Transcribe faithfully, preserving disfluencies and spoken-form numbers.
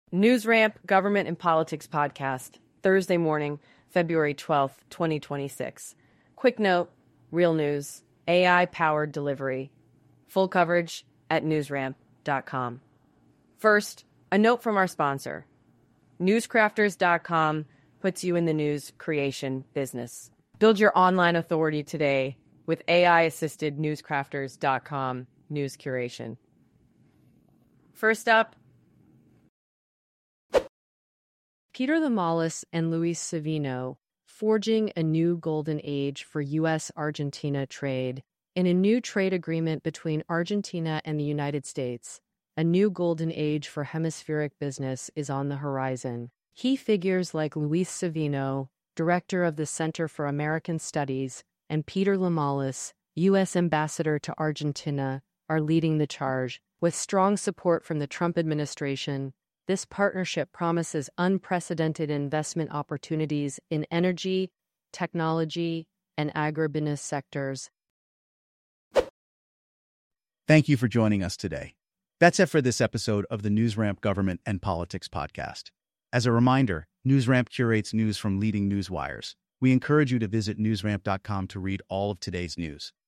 NewsRamp Government and Politics Podcast, Thursday morning, February twelfth, twenty twenty-six. Quick note, real news, A I-powered delivery. Full coverage at newsramp dot com. First, a note from our sponsor. newscrafters dot com puts you in the news creation business. Build your online authority today with A I-assisted newscrafters dot com news curation. First up, Peter Lamalis and Luis Savino forging a new golden age for U S Argentina trade. In a new trade agreement between Argentina and the United States, a new golden age for hemispheric business is on the horizon. Key figures like Luis Savino, director of the Center for American Studies, and Peter Lamalis, U S ambassador to Argentina, are leading the charge. With strong support from the Trump administration, this partnership promises unprecedented investment opportunities in energy, technology, and agribusiness sectors. Thank you for joining us today. That's it for this episode of the NewsRamp Government and Politics Podcast. As a reminder, NewsRamp curates news from leading news wires. We encourage you to visit newsramp dot com to read all of today's news.